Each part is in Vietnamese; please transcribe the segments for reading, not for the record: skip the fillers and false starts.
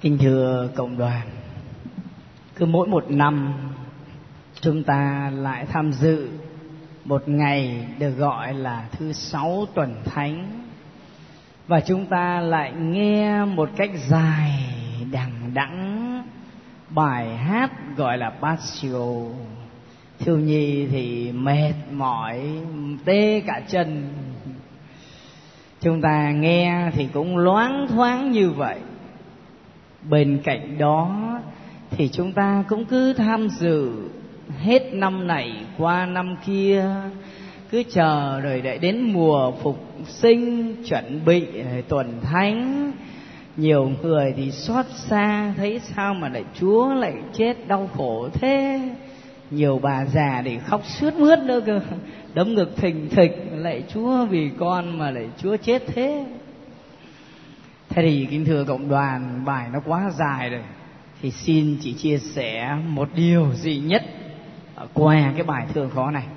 Kính thưa cộng đoàn, cứ mỗi một năm chúng ta lại tham dự một ngày được gọi là thứ Sáu tuần Thánh, và chúng ta lại nghe một cách dài đằng đẵng bài hát gọi là Passio. Thiếu nhi thì mệt mỏi, tê cả chân. Chúng ta nghe thì cũng loáng thoáng như vậy. Bên cạnh đó thì chúng ta cũng cứ tham dự hết năm này qua năm kia, cứ chờ rồi để đến mùa phục sinh chuẩn bị tuần thánh. Nhiều người thì xót xa thấy sao mà lại Chúa lại chết đau khổ thế. Nhiều bà già thì khóc sướt mướt nữa cơ, đấm ngực thình thịch, lại Chúa vì con mà lại Chúa chết thế. Thế thì kính thưa cộng đoàn, bài nó quá dài rồi, thì xin chỉ chia sẻ một điều duy nhất qua cái bài thương khó này.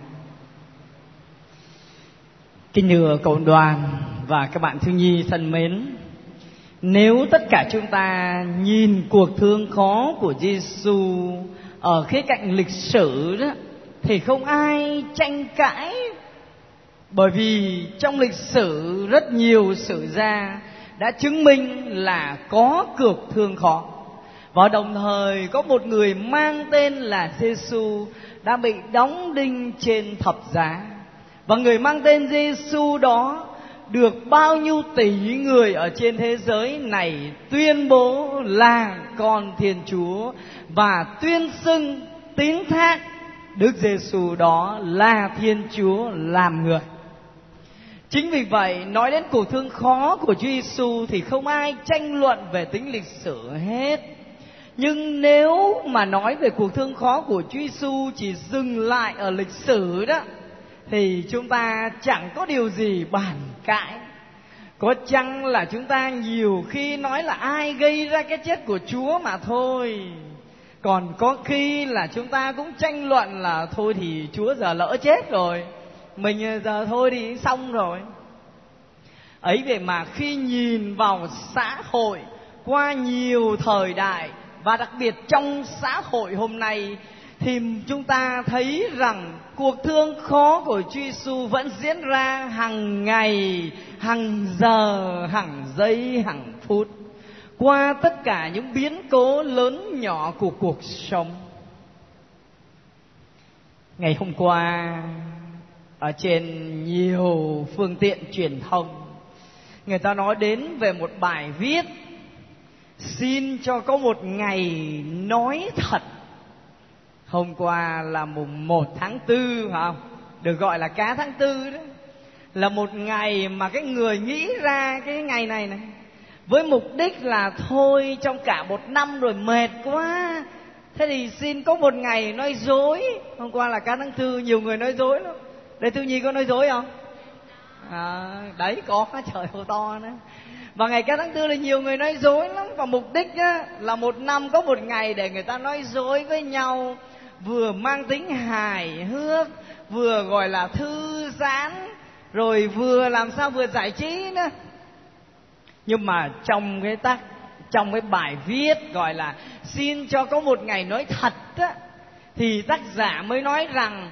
Kính thưa cộng đoàn và các bạn thương nhi thân mến, nếu tất cả chúng ta nhìn cuộc thương khó của Giêsu ở khía cạnh lịch sử đó, thì không ai tranh cãi. Bởi vì trong lịch sử rất nhiều sử gia đã chứng minh là có cuộc thương khó, và đồng thời có một người mang tên là Giêsu đã bị đóng đinh trên thập giá. Và người mang tên Giêsu đó được bao nhiêu tỷ người ở trên thế giới này tuyên bố là con Thiên Chúa và tuyên xưng tín thác Đức Giêsu đó là Thiên Chúa làm người. Chính vì vậy, nói đến cuộc thương khó của Chúa Giêsu thì không ai tranh luận về tính lịch sử hết. Nhưng nếu mà nói về cuộc thương khó của Chúa Giêsu chỉ dừng lại ở lịch sử đó, thì chúng ta chẳng có điều gì bàn cãi. Có chăng là chúng ta nhiều khi nói là ai gây ra cái chết của Chúa mà thôi. Còn có khi là chúng ta cũng tranh luận là thôi thì Chúa giờ lỡ chết rồi, mình giờ thôi thì xong rồi. Ấy vậy mà khi nhìn vào xã hội qua nhiều thời đại, và đặc biệt trong xã hội hôm nay, thì chúng ta thấy rằng cuộc thương khó của Chúa Giêsu vẫn diễn ra hàng ngày, hàng giờ, hàng giây, hàng phút, qua tất cả những biến cố lớn nhỏ của cuộc sống. Ngày hôm qua, ở trên nhiều phương tiện truyền thông, người ta nói đến về một bài viết xin cho có một ngày nói thật. Hôm qua là mùng 1 tháng 4, phải không? Được gọi là cá tháng 4 đó. Là một ngày mà cái người nghĩ ra cái ngày này này với mục đích là thôi trong cả một năm rồi mệt quá, thế thì xin có một ngày nói dối. Hôm qua là cá tháng 4, nhiều người nói dối lắm. Đây Thư Nhi có nói dối không? Đấy có, trời hồ to nữa. Và ngày cá tháng 4 là nhiều người nói dối lắm. Và mục đích á, là một năm có một ngày để người ta nói dối với nhau, vừa mang tính hài hước, vừa gọi là thư giãn, rồi vừa làm sao vừa giải trí nữa. Nhưng mà trong cái bài viết gọi là xin cho có một ngày nói thật á, thì tác giả mới nói rằng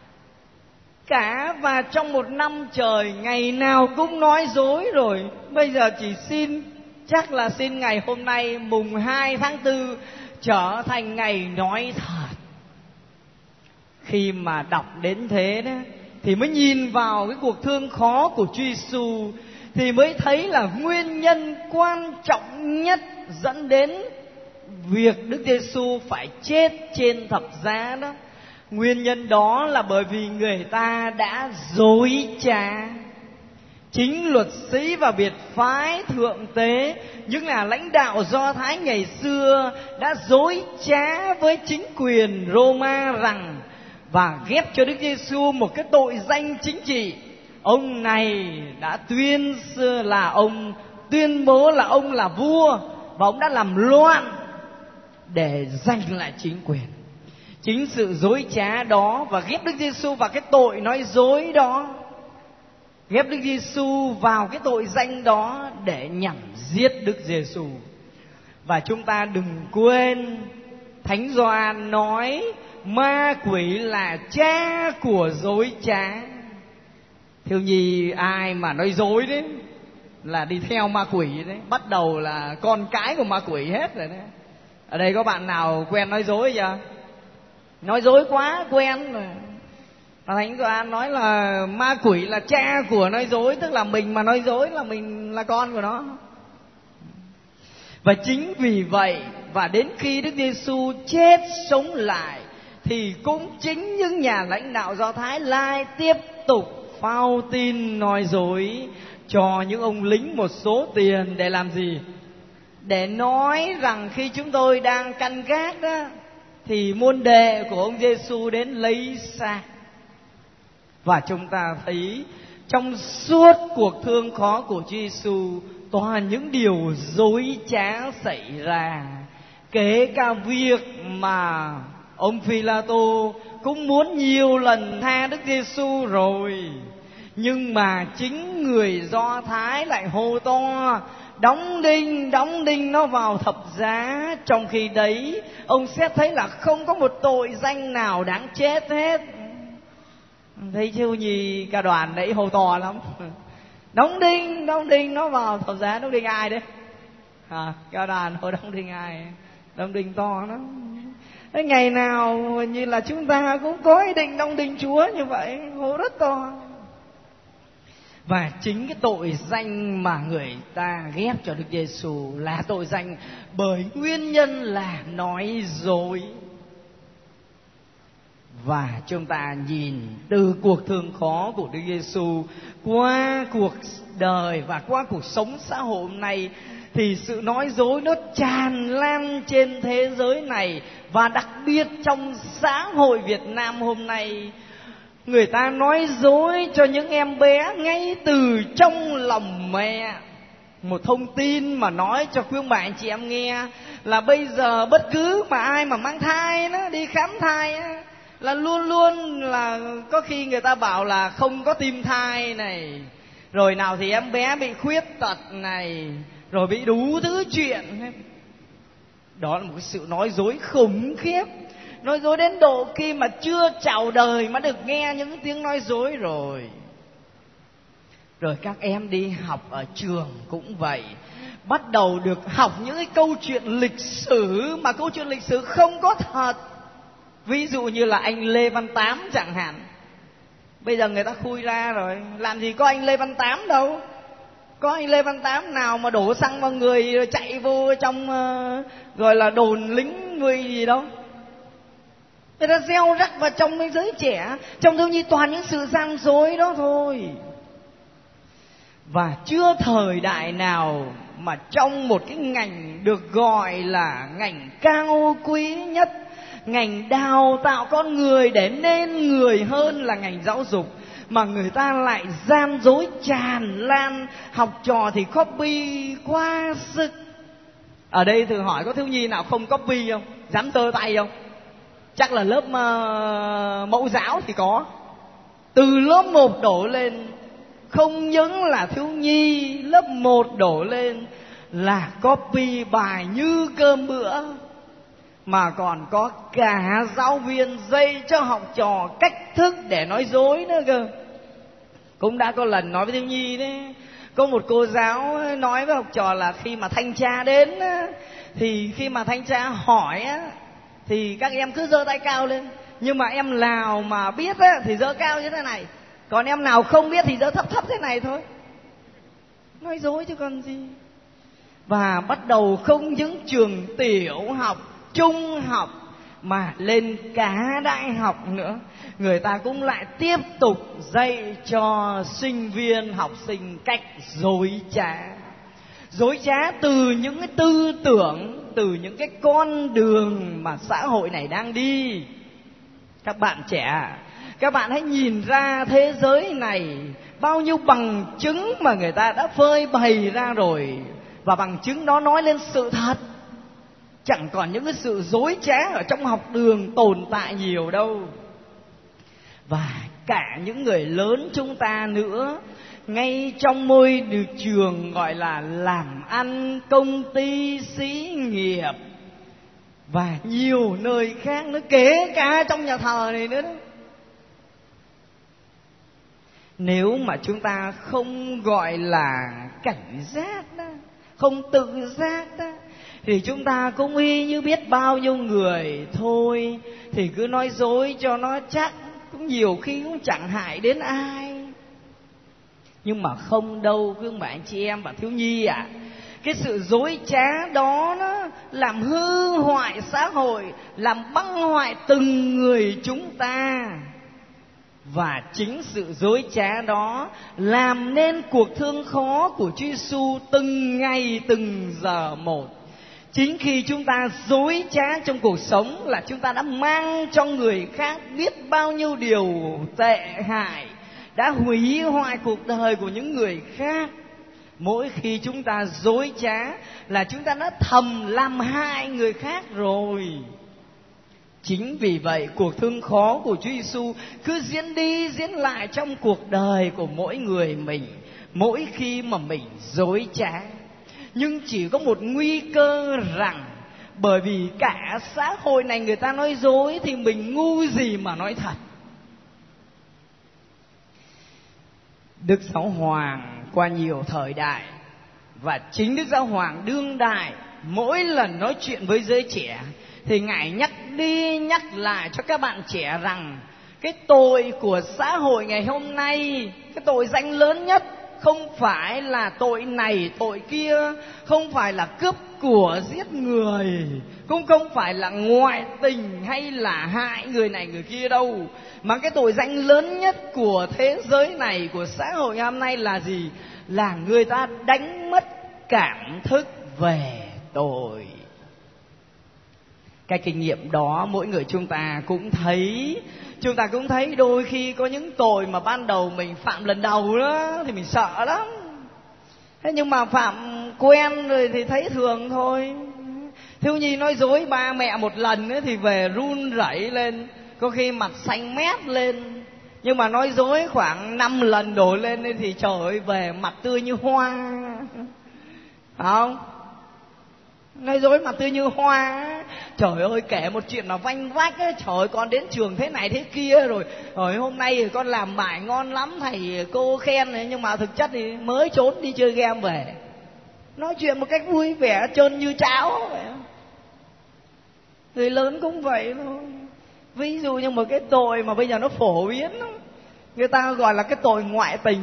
cả và trong một năm trời ngày nào cũng nói dối rồi, bây giờ chỉ chắc là xin ngày hôm nay mùng 2 tháng 4 trở thành ngày nói thật. Khi mà đọc đến thế đó, thì mới nhìn vào cái cuộc thương khó của Chúa Giêsu, thì mới thấy là nguyên nhân quan trọng nhất dẫn đến việc Đức Giêsu phải chết trên thập giá đó. Nguyên nhân đó là bởi vì người ta đã dối trá. Chính luật sĩ và biệt phái thượng tế, những là lãnh đạo Do Thái ngày xưa, đã dối trá với chính quyền Roma rằng và ghép cho Đức Giêsu một cái tội danh chính trị. Ông này đã tuyên bố là ông là vua, và ông đã làm loạn để giành lại chính quyền. Chính sự dối trá đó và ghép Đức Giêsu vào cái tội nói dối đó, ghép Đức Giêsu vào cái tội danh đó để nhằm giết Đức Giêsu. Và chúng ta đừng quên Thánh Gioan nói ma quỷ là cha của dối trá. Thiếu nhi ai mà nói dối đấy là đi theo ma quỷ đấy, bắt đầu là con cái của ma quỷ hết rồi đấy. Ở đây có bạn nào quen nói dối chưa? Nói dối quá quen rồi. Thánh Gioan nói là ma quỷ là cha của nói dối, tức là mình mà nói dối là mình là con của nó. Và chính vì vậy, và đến khi Đức Giêsu chết sống lại, thì cũng chính những nhà lãnh đạo Do Thái lại tiếp tục phao tin nói dối cho những ông lính một số tiền để làm gì? Để nói rằng khi chúng tôi đang canh gác đó, thì môn đệ của ông Giêsu đến lấy xác. Và chúng ta thấy trong suốt cuộc thương khó của Chúa Giêsu, toàn những điều dối trá xảy ra. Kể cả việc mà ông Phi-la-tô cũng muốn nhiều lần tha Đức Giêsu rồi, nhưng mà chính người Do Thái lại hô to đóng đinh nó vào thập giá. Trong khi đấy ông xét thấy là không có một tội danh nào đáng chết hết. Thấy chưa nhì, cả đoàn đấy hô to lắm. Đóng đinh nó vào thập giá. Đóng đinh ai đấy? Cả đoàn hô đóng đinh ai? Đóng đinh to lắm. Cái ngày nào như là chúng ta cũng có ý định đóng đinh Chúa như vậy, hô rất to. Và chính cái tội danh mà người ta ghép cho Đức Giêsu là tội danh bởi nguyên nhân là nói dối. Và chúng ta nhìn từ cuộc thương khó của Đức Giêsu qua cuộc đời và qua cuộc sống xã hội hôm nay, thì sự nói dối nó tràn lan trên thế giới này, và đặc biệt trong xã hội Việt Nam hôm nay. Người ta nói dối cho những em bé ngay từ trong lòng mẹ. Một thông tin mà nói cho quý ông bà anh chị em nghe là bây giờ bất cứ mà ai mà mang thai nó đi khám thai á, là luôn luôn là có khi người ta bảo là không có tim thai này, rồi nào thì em bé bị khuyết tật này, rồi bị đủ thứ chuyện hết. Đó là một cái sự nói dối khủng khiếp. Nói dối đến độ khi mà chưa chào đời mà được nghe những tiếng nói dối rồi. Rồi các em đi học ở trường cũng vậy, bắt đầu được học những cái câu chuyện lịch sử mà câu chuyện lịch sử không có thật. Ví dụ như là anh Lê Văn Tám chẳng hạn. Bây giờ người ta khui ra rồi, làm gì có anh Lê Văn Tám đâu. Có anh Lê Văn Tám nào mà đổ xăng vào người rồi chạy vô trong gọi là đồn lính người gì đâu. Người ta gieo rắc vào trong cái giới trẻ, trong thiếu nhi toàn những sự gian dối đó thôi. Và chưa thời đại nào mà trong một cái ngành được gọi là ngành cao quý nhất, ngành đào tạo con người để nên người hơn là ngành giáo dục, mà người ta lại gian dối tràn lan. Học trò thì copy quá sức. Ở đây thử hỏi có thiếu nhi nào không copy không? Dám giơ tay không? Chắc là lớp mẫu giáo thì có. Từ lớp 1 đổ lên, không những là thiếu nhi lớp 1 đổ lên là copy bài như cơm bữa, mà còn có cả giáo viên dạy cho học trò cách thức để nói dối nữa cơ. Cũng đã có lần nói với thiếu nhi đấy, có một cô giáo nói với học trò là khi mà thanh tra đến thì khi mà thanh tra hỏi thì các em cứ giơ tay cao lên, nhưng mà em nào mà biết thì giơ cao như thế này, còn em nào không biết thì giơ thấp thấp thế này thôi. Nói dối chứ còn gì. Và bắt đầu không những trường tiểu học, trung học mà lên cả đại học nữa, người ta cũng lại tiếp tục dạy cho sinh viên, học sinh cách dối trá. Dối trá từ những cái tư tưởng, từ những cái con đường mà xã hội này đang đi. Các bạn trẻ, các bạn hãy nhìn ra thế giới này bao nhiêu bằng chứng mà người ta đã phơi bày ra rồi. Và bằng chứng đó nói lên sự thật. Chẳng còn những cái sự dối trá ở trong học đường tồn tại nhiều đâu. Và cả những người lớn chúng ta nữa, ngay trong môi trường gọi là làm ăn, công ty, xí nghiệp và nhiều nơi khác nữa, kể cả trong nhà thờ này nữa đó. Nếu mà chúng ta không gọi là cảnh giác đó, không tự giác đó, thì chúng ta cũng y như biết bao nhiêu người thôi. Thì cứ nói dối cho nó chắc, cũng nhiều khi cũng chẳng hại đến ai. Nhưng mà không đâu, quý ông bà anh chị em và thiếu nhi ạ. Cái sự dối trá đó nó làm hư hoại xã hội, làm băng hoại từng người chúng ta. Và chính sự dối trá đó làm nên cuộc thương khó của Chúa Giêsu từng ngày từng giờ một. Chính khi chúng ta dối trá trong cuộc sống là chúng ta đã mang cho người khác biết bao nhiêu điều tệ hại, đã hủy hoại cuộc đời của những người khác. Mỗi khi chúng ta dối trá là chúng ta đã thầm làm hại người khác rồi. Chính vì vậy cuộc thương khó của Chúa Giêsu cứ diễn đi diễn lại trong cuộc đời của mỗi người mình, mỗi khi mà mình dối trá. Nhưng chỉ có một nguy cơ rằng bởi vì cả xã hội này người ta nói dối thì mình ngu gì mà nói thật. Đức Giáo Hoàng qua nhiều thời đại và chính Đức Giáo Hoàng đương đại mỗi lần nói chuyện với giới trẻ thì Ngài nhắc đi nhắc lại cho các bạn trẻ rằng cái tội của xã hội ngày hôm nay, cái tội danh lớn nhất không phải là tội này tội kia, không phải là cướp của giết người, cũng không phải là ngoại tình hay là hại người này người kia đâu. Mà cái tội danh lớn nhất của thế giới này, của xã hội ngày hôm nay là gì? Là người ta đánh mất cảm thức về tội. Cái kinh nghiệm đó mỗi người chúng ta cũng thấy. Chúng ta cũng thấy đôi khi có những tội mà ban đầu mình phạm lần đầu đó thì mình sợ lắm. Thế nhưng mà phạm quen rồi thì thấy thường thôi. Thiếu nhi nói dối ba mẹ một lần ấy thì về run rẩy lên, có khi mặt xanh mét lên. Nhưng mà nói dối khoảng 5 lần đổ lên ấy thì trời ơi về mặt tươi như hoa. Phải không? Nói dối mặt tươi như hoa. Trời ơi kể một chuyện mà vanh vách ấy, trời ơi con đến trường thế này thế kia rồi hôm nay thì con làm bài ngon lắm thầy cô khen này, nhưng mà thực chất thì mới trốn đi chơi game về. Nói chuyện một cách vui vẻ trơn như cháo vậy. Người lớn cũng vậy thôi. Ví dụ như một cái tội mà bây giờ nó phổ biến lắm, người ta gọi là cái tội ngoại tình.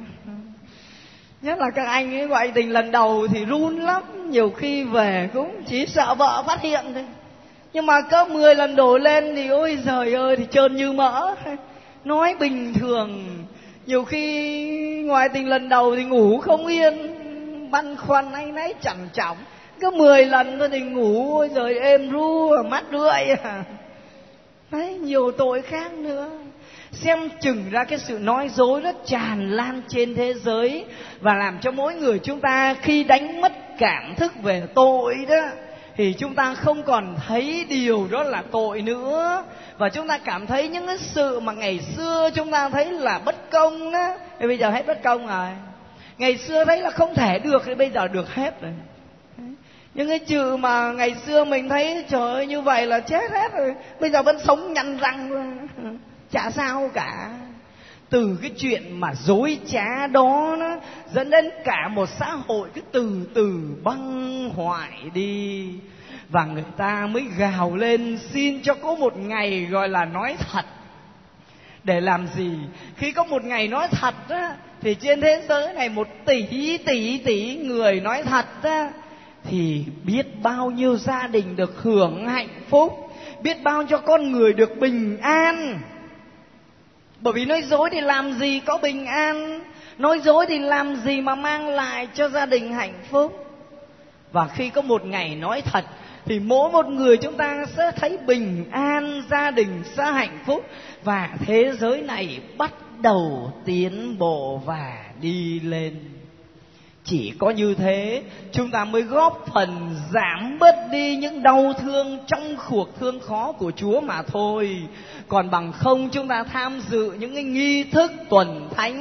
Nhất là các anh ấy ngoại tình lần đầu thì run lắm, nhiều khi về cũng chỉ sợ vợ phát hiện thôi. Nhưng mà có 10 lần đổ lên thì ôi giời ơi thì trơn như mỡ. Nói bình thường, nhiều khi ngoại tình lần đầu thì ngủ không yên, băn khoăn anh ấy chằn chọc. Có 10 lần thôi thì ngủ ôi giời êm ru, mắt rượi. Đấy, nhiều tội khác nữa. Xem chừng ra cái sự nói dối nó tràn lan trên thế giới và làm cho mỗi người chúng ta khi đánh mất cảm thức về tội đó thì chúng ta không còn thấy điều đó là tội nữa, và chúng ta cảm thấy những cái sự mà ngày xưa chúng ta thấy là bất công á thì bây giờ hết bất công rồi. Ngày xưa thấy là không thể được thì bây giờ được hết rồi. Những cái chữ mà ngày xưa mình thấy trời ơi như vậy là chết hết rồi, bây giờ vẫn sống nhăn răng rồi. Chả sao cả. Từ cái chuyện mà dối trá đó nó dẫn đến cả một xã hội cứ từ từ băng hoại đi. Và người ta mới gào lên xin cho có một ngày gọi là nói thật. Để làm gì? Khi có một ngày nói thật á, thì trên thế giới này 1 tỷ người nói thật á, thì biết bao nhiêu gia đình được hưởng hạnh phúc, biết bao cho con người được bình an. Bởi vì nói dối thì làm gì có bình an, nói dối thì làm gì mà mang lại cho gia đình hạnh phúc. Và khi có một ngày nói thật thì mỗi một người chúng ta sẽ thấy bình an, gia đình sẽ hạnh phúc, và thế giới này bắt đầu tiến bộ và đi lên. Chỉ có như thế chúng ta mới góp phần giảm bớt đi những đau thương trong cuộc thương khó của Chúa mà thôi. Còn bằng không chúng ta tham dự những cái nghi thức tuần thánh,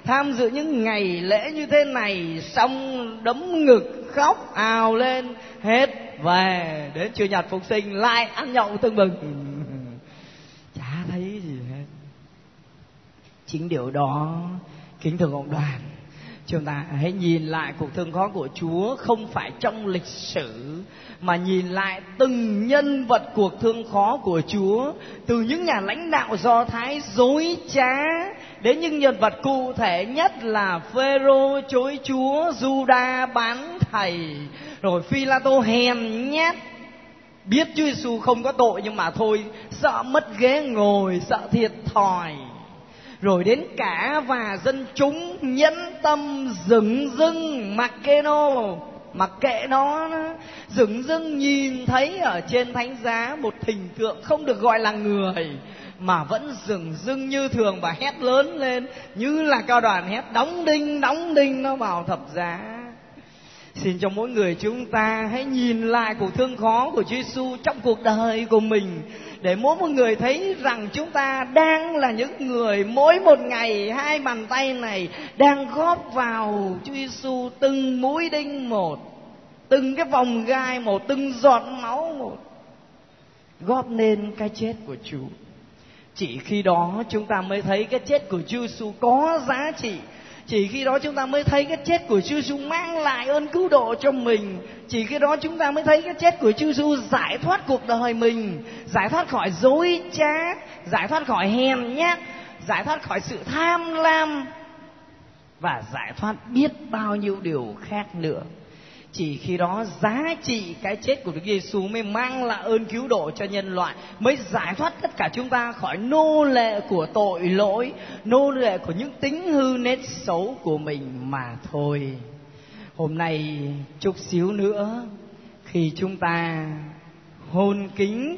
tham dự những ngày lễ như thế này, xong đấm ngực khóc ào lên, hết về đến Chủ nhật Phục Sinh lại ăn nhậu tưng bừng, chả thấy gì hết. Chính điều đó, kính thưa cộng đoàn, chúng ta hãy nhìn lại cuộc thương khó của Chúa không phải trong lịch sử, mà nhìn lại từng nhân vật cuộc thương khó của Chúa, từ những nhà lãnh đạo Do Thái dối trá đến những nhân vật cụ thể nhất là Phêrô chối Chúa, Giuđa bán thầy, rồi Phi-la-tô hèn nhát, biết Chúa Giêsu không có tội nhưng mà thôi, sợ mất ghế ngồi, sợ thiệt thòi. Rồi đến cả và dân chúng nhẫn tâm dửng dưng mặc kệ nó dửng dưng nhìn thấy ở trên thánh giá một hình tượng không được gọi là người, mà vẫn dửng dưng như thường và hét lớn lên như là cao đoàn hét đóng đinh nó vào thập giá. Xin cho mỗi người chúng ta hãy nhìn lại cuộc thương khó của Chúa Giêsu trong cuộc đời của mình, để mỗi một người thấy rằng chúng ta đang là những người mỗi một ngày hai bàn tay này đang góp vào Chúa Giêsu từng mũi đinh một, từng cái vòng gai một, từng giọt máu một, góp nên cái chết của Chúa. Chỉ khi đó chúng ta mới thấy cái chết của Chúa Giêsu có giá trị. Chỉ khi đó chúng ta mới thấy cái chết của Chúa Giêsu mang lại ơn cứu độ cho mình. Chỉ khi đó chúng ta mới thấy cái chết của Chúa Giêsu giải thoát cuộc đời mình, giải thoát khỏi dối trá, giải thoát khỏi hèn nhát, giải thoát khỏi sự tham lam, và giải thoát biết bao nhiêu điều khác nữa. Chỉ khi đó giá trị cái chết của Đức Giêsu mới mang lại ơn cứu độ cho nhân loại, mới giải thoát tất cả chúng ta khỏi nô lệ của tội lỗi, nô lệ của những tính hư nết xấu của mình mà thôi. Hôm nay chút xíu nữa, khi chúng ta hôn kính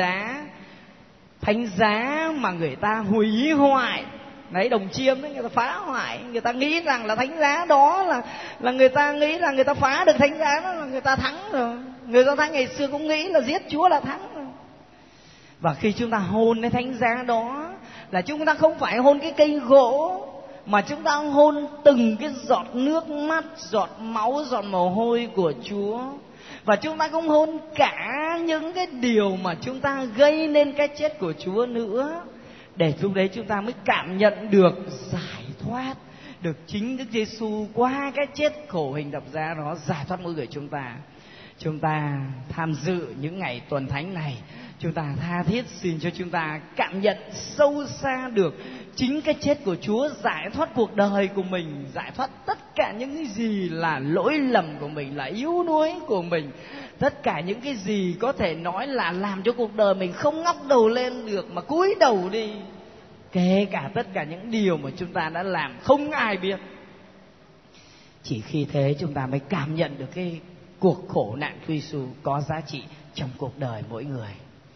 thánh giá mà người ta hủy hoại, đấy, Đồng Chiêm đấy, người ta phá hoại, người ta nghĩ rằng là thánh giá đó là người ta nghĩ là người ta phá được thánh giá đó là người ta thắng rồi. Người Do Thái ngày xưa cũng nghĩ là giết Chúa là thắng rồi. Và khi chúng ta hôn cái thánh giá đó là chúng ta không phải hôn cái cây gỗ, mà chúng ta hôn từng cái giọt nước mắt, giọt máu, giọt mồ hôi của Chúa. Và chúng ta cũng hôn cả những cái điều mà chúng ta gây nên cái chết của Chúa nữa, để lúc đấy chúng ta mới cảm nhận được giải thoát, được chính Đức Giêsu qua cái chết khổ hình thập giá đó giải thoát mỗi người chúng ta. Chúng ta tham dự những ngày tuần thánh này, chúng ta tha thiết xin cho chúng ta cảm nhận sâu xa được chính cái chết của Chúa giải thoát cuộc đời của mình, giải thoát tất cả những cái gì là lỗi lầm của mình, là yếu đuối của mình, tất cả những cái gì có thể nói là làm cho cuộc đời mình không ngóc đầu lên được mà cúi đầu đi. Kể cả tất cả những điều mà chúng ta đã làm không ai biết. Chỉ khi thế chúng ta mới cảm nhận được cái cuộc khổ nạn Chúa Giêsu có giá trị trong cuộc đời mỗi người.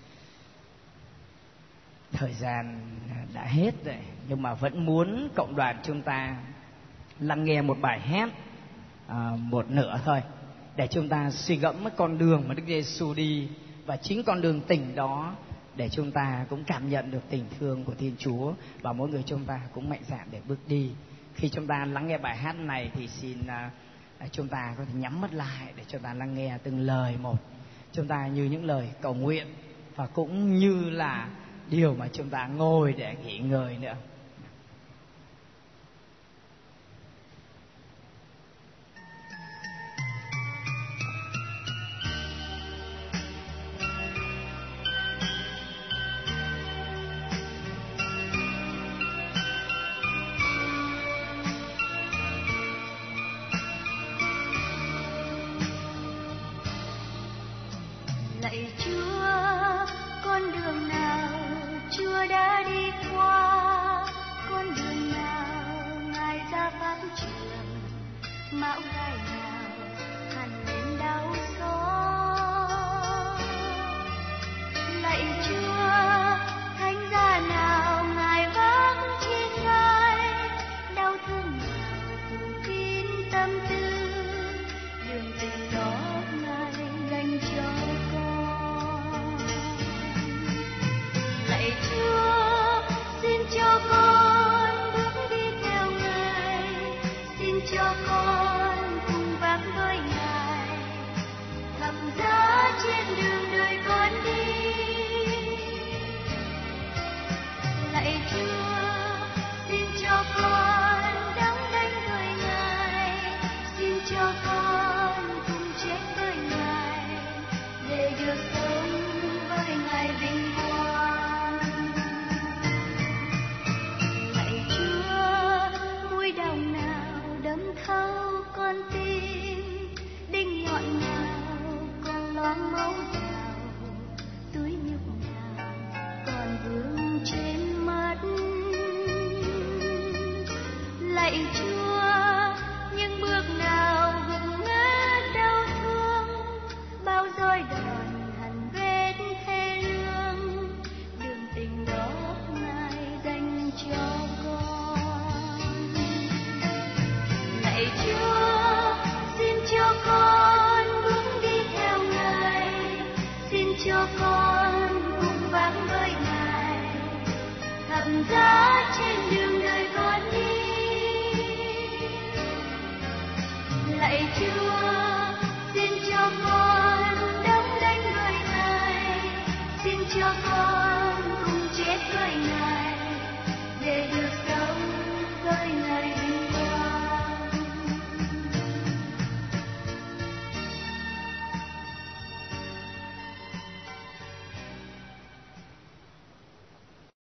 Thời gian đã hết rồi, nhưng mà vẫn muốn cộng đoàn chúng ta lắng nghe một bài hát một nửa thôi, để chúng ta suy gẫm cái con đường mà Đức Giêsu đi, và chính con đường tình đó để chúng ta cũng cảm nhận được tình thương của Thiên Chúa, và mỗi người chúng ta cũng mạnh dạn để bước đi. Khi chúng ta lắng nghe bài hát này thì xin chúng ta có thể nhắm mắt lại để chúng ta lắng nghe từng lời một. Chúng ta như những lời cầu nguyện, và cũng như là điều mà chúng ta ngồi để nghỉ ngơi nữa. Lạy Chúa, con đường nào Chúa đã đi qua, con đường nào Ngài ra pháp trường, mão gai nào hằn lên đau xót. Lạy Chúa, thánh giá nào Ngài vác trên vai, đau thương nào phủ kín tâm tư, đường tình đó Ngài dành cho con. Lạy Chúa, xin cho con bước đi theo Ngài, trên đường đời con đi. Lạy Chúa, xin cho con đóng đảnh với Ngài, xin cho con cùng chết với Ngài để được sống với Ngài vinh quang. Lạy Chúa, mũi đồng nào đâm thấu con tim, đinh nhọn nào còn loáng máu đào, túi nhục nào còn vương trên mắt. Lạy Chúa, những bước nào gục ngã đau thương, bao roi đòn hằn vết thê lương, đường tình đó Ngài dành cho con. Lạy Chúa, xin cho con bước đi theo Ngài, xin cho con cùng vắng với Ngài, thập giá trên đường đời con đi. Lạy Chúa, xin cho con đóng đảnh với Ngài, xin cho con